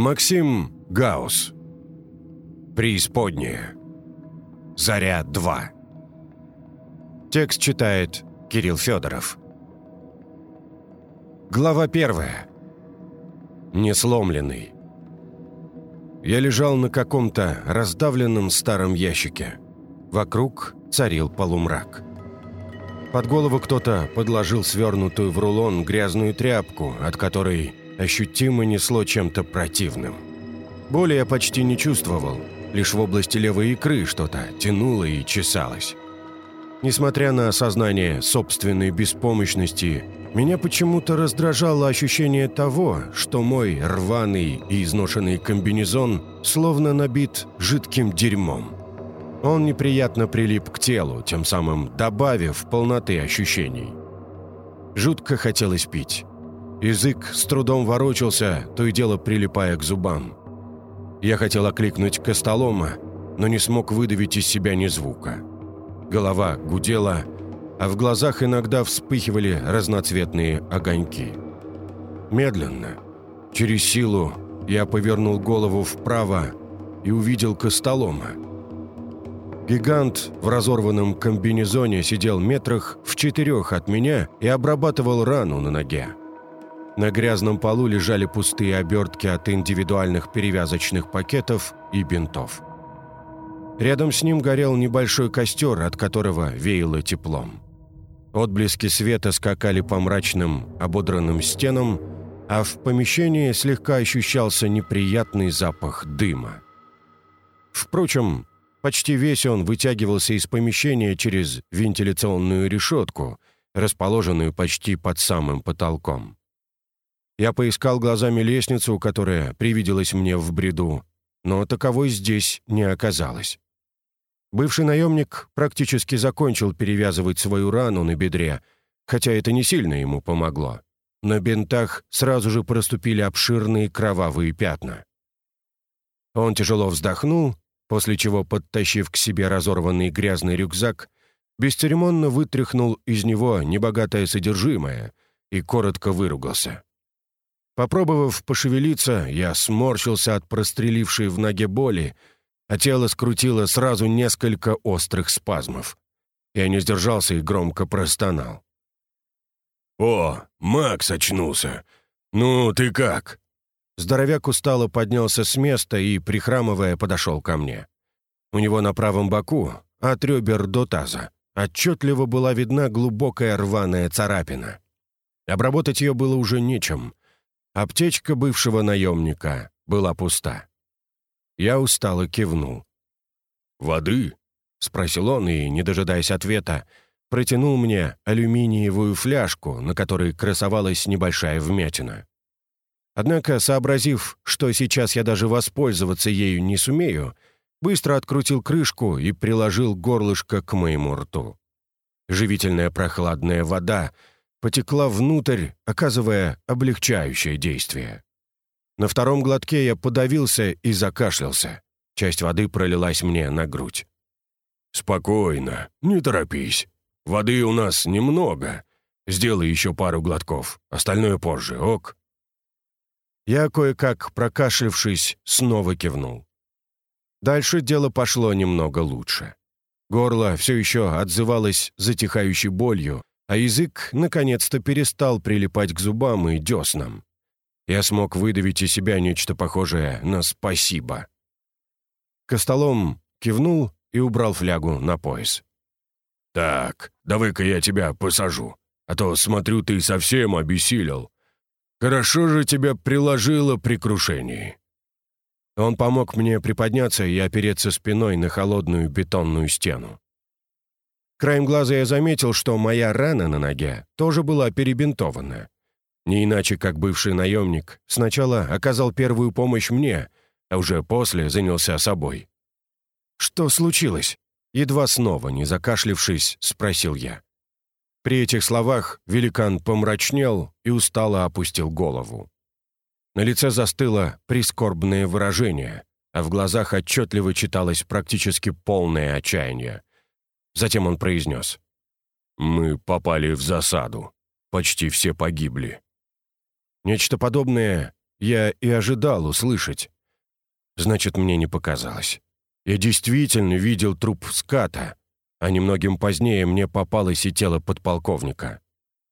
Максим Гаус. Преисподняя. Заря 2. Текст читает Кирилл Федоров. Глава 1. Несломленный. Я лежал на каком-то раздавленном старом ящике. Вокруг царил полумрак. Под голову кто-то подложил свернутую в рулон грязную тряпку, от которой ощутимо несло чем-то противным. Боли я почти не чувствовал, лишь в области левой икры что-то тянуло и чесалось. Несмотря на осознание собственной беспомощности, меня почему-то раздражало ощущение того, что мой рваный и изношенный комбинезон словно набит жидким дерьмом. Он неприятно прилип к телу, тем самым добавив полноты ощущений. Жутко хотелось пить. Язык с трудом ворочался, то и дело прилипая к зубам. Я хотел окликнуть Костолома, но не смог выдавить из себя ни звука. Голова гудела, а в глазах иногда вспыхивали разноцветные огоньки. Медленно, через силу, я повернул голову вправо и увидел Костолома. Гигант в разорванном комбинезоне сидел метрах в 4 от меня и обрабатывал рану на ноге. На грязном полу лежали пустые обертки от индивидуальных перевязочных пакетов и бинтов. Рядом с ним горел небольшой костер, от которого веяло теплом. Отблески света скакали по мрачным, ободранным стенам, а в помещении слегка ощущался неприятный запах дыма. Впрочем, почти весь он вытягивался из помещения через вентиляционную решетку, расположенную почти под самым потолком. Я поискал глазами лестницу, которая привиделась мне в бреду, но таковой здесь не оказалось. Бывший наемник практически закончил перевязывать свою рану на бедре, хотя это не сильно ему помогло. На бинтах сразу же проступили обширные кровавые пятна. Он тяжело вздохнул, после чего, подтащив к себе разорванный грязный рюкзак, бесцеремонно вытряхнул из него небогатое содержимое и коротко выругался. Попробовав пошевелиться, я сморщился от прострелившей в ноге боли, а тело скрутило сразу несколько острых спазмов. Я не сдержался и громко простонал. «О, Макс очнулся! Ну, ты как?» Здоровяк устало поднялся с места и, прихрамывая, подошел ко мне. У него на правом боку, от ребер до таза, отчетливо была видна глубокая рваная царапина. Обработать ее было уже нечем. Аптечка бывшего наемника была пуста. Я устало кивнул. «Воды?» — спросил он и, не дожидаясь ответа, протянул мне алюминиевую фляжку, на которой красовалась небольшая вмятина. Однако, сообразив, что сейчас я даже воспользоваться ею не сумею, быстро открутил крышку и приложил горлышко к моему рту. Живительная прохладная вода потекла внутрь, оказывая облегчающее действие. На втором глотке я подавился и закашлялся. Часть воды пролилась мне на грудь. «Спокойно, не торопись. Воды у нас немного. Сделай еще пару глотков, остальное позже, ок?» Я, кое-как прокашлявшись, снова кивнул. Дальше дело пошло немного лучше. Горло все еще отзывалось затихающей болью, а язык наконец-то перестал прилипать к зубам и деснам. Я смог выдавить из себя нечто похожее на «спасибо». Костолом кивнул и убрал флягу на пояс. «Так, давай-ка я тебя посажу, а то, смотрю, ты совсем обессилел. Хорошо же тебя приложило при крушении». Он помог мне приподняться и опереться спиной на холодную бетонную стену. Краем глаза я заметил, что моя рана на ноге тоже была перебинтована. Не иначе, как бывший наемник сначала оказал первую помощь мне, а уже после занялся собой. «Что случилось?» — едва снова не закашлившись, спросил я. При этих словах великан помрачнел и устало опустил голову. На лице застыло прискорбное выражение, а в глазах отчетливо читалось практически полное отчаяние. Затем он произнес: «Мы попали в засаду. Почти все погибли». Нечто подобное я и ожидал услышать. Значит, мне не показалось. Я действительно видел труп ската, а немногим позднее мне попалось и тело подполковника.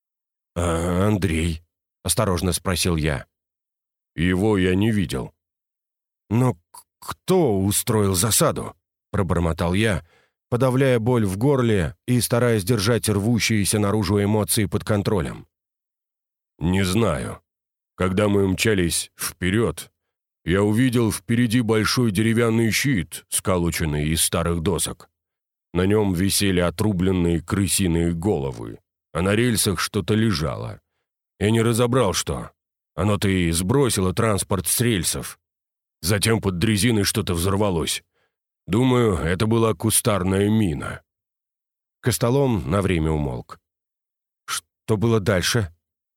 «А Андрей?» — осторожно спросил я. «Его я не видел». «Но кто устроил засаду?» — пробормотал я, подавляя боль в горле и стараясь держать рвущиеся наружу эмоции под контролем. «Не знаю. Когда мы мчались вперед, я увидел впереди большой деревянный щит, сколоченный из старых досок. На нем висели отрубленные крысиные головы, а на рельсах что-то лежало. Я не разобрал, что. Оно-то и сбросило транспорт с рельсов. Затем под дрезиной что-то взорвалось. Думаю, это была кустарная мина». Костолом на время умолк. «Что было дальше?»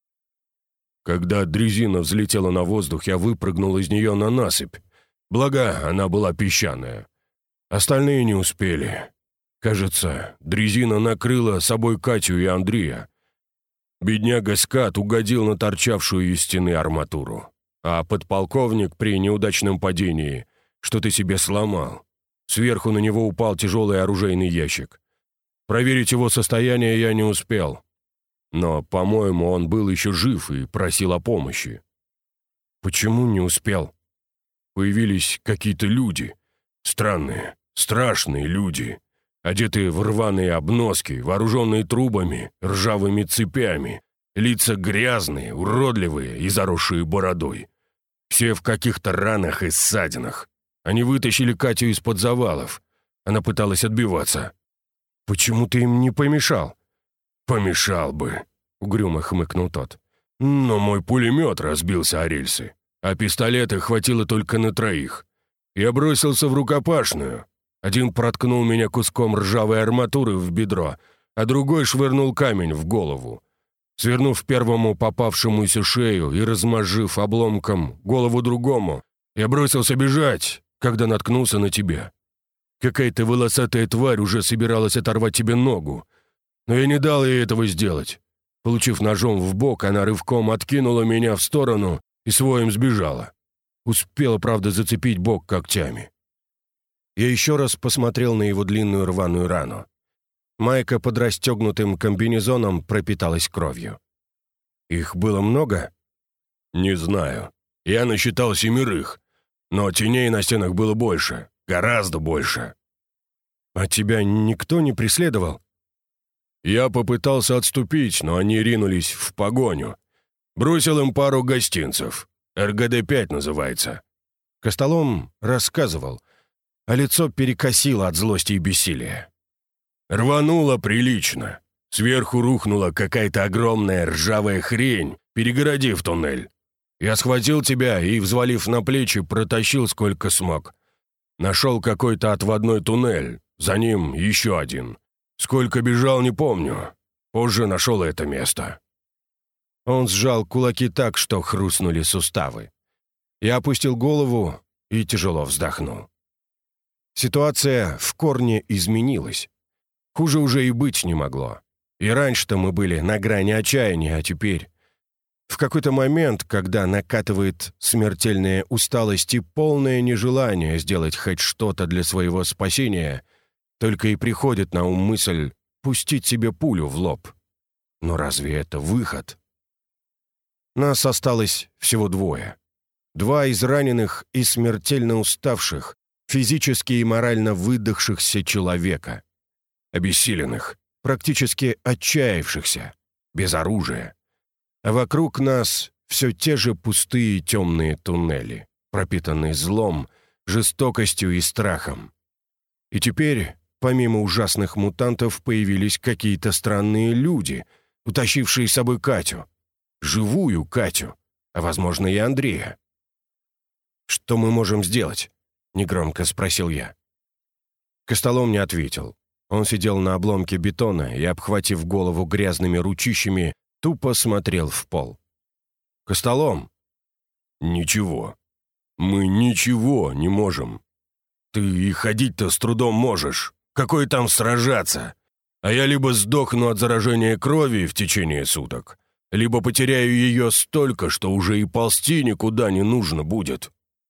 «Когда дрезина взлетела на воздух, я выпрыгнул из нее на насыпь. Благо, она была песчаная. Остальные не успели. Кажется, дрезина накрыла собой Катю и Андрея. Бедняга Скат угодил на торчавшую из стены арматуру. А подполковник при неудачном падении что-то себе сломал. Сверху на него упал тяжелый оружейный ящик. Проверить его состояние я не успел. Но, по-моему, он был еще жив и просил о помощи». «Почему не успел?» «Появились какие-то люди. Странные, страшные люди. Одетые в рваные обноски, вооруженные трубами, ржавыми цепями. Лица грязные, уродливые и заросшие бородой. Все в каких-то ранах и ссадинах. Они вытащили Катю из-под завалов. Она пыталась отбиваться». «Почему ты им не помешал?» «Помешал бы», — угрюмо хмыкнул тот. «Но мой пулемет разбился о рельсы, а пистолета хватило только на 3. Я бросился в рукопашную. Один проткнул меня куском ржавой арматуры в бедро, а другой швырнул камень в голову. Свернув первому попавшемуся шею и размозжив обломком голову другому, я бросился бежать, когда наткнулся на тебя. Какая-то волосатая тварь уже собиралась оторвать тебе ногу, но я не дал ей этого сделать. Получив ножом в бок, она рывком откинула меня в сторону и своим сбежала. Успела, правда, зацепить бок когтями». Я еще раз посмотрел на его длинную рваную рану. Майка под расстегнутым комбинезоном пропиталась кровью. «Их было много?» «Не знаю. Я насчитал 7, но теней на стенах было больше, гораздо больше». «А тебя никто не преследовал?» «Я попытался отступить, но они ринулись в погоню. Бросил им пару гостинцев. РГД-5 называется». Костолом рассказывал, а лицо перекосило от злости и бессилия. «Рвануло прилично. Сверху рухнула какая-то огромная ржавая хрень, перегородив туннель. Я схватил тебя и, взвалив на плечи, протащил сколько смог. Нашел какой-то отводной туннель, за ним еще один. Сколько бежал, не помню. Позже нашел это место». Он сжал кулаки так, что хрустнули суставы. Я опустил голову и тяжело вздохнул. Ситуация в корне изменилась. Хуже уже и быть не могло. И раньше-то мы были на грани отчаяния, а теперь... В какой-то момент, когда накатывает смертельная усталость и полное нежелание сделать хоть что-то для своего спасения, только и приходит на ум мысль пустить себе пулю в лоб. Но разве это выход? Нас осталось всего 2. 2 израненных и смертельно уставших, физически и морально выдохшихся человека. Обессиленных, практически отчаявшихся, без оружия. А вокруг нас все те же пустые темные туннели, пропитанные злом, жестокостью и страхом. И теперь, помимо ужасных мутантов, появились какие-то странные люди, утащившие с собой Катю. Живую Катю, а, возможно, и Андрея. «Что мы можем сделать?» — негромко спросил я. Костолом не ответил. Он сидел на обломке бетона и, обхватив голову грязными ручищами, тупо смотрел в пол. «Костолом!» «Ничего. Мы ничего не можем. Ты и ходить-то с трудом можешь. Какой там сражаться? А я либо сдохну от заражения крови в течение суток, либо потеряю ее столько, что уже и ползти никуда не нужно будет».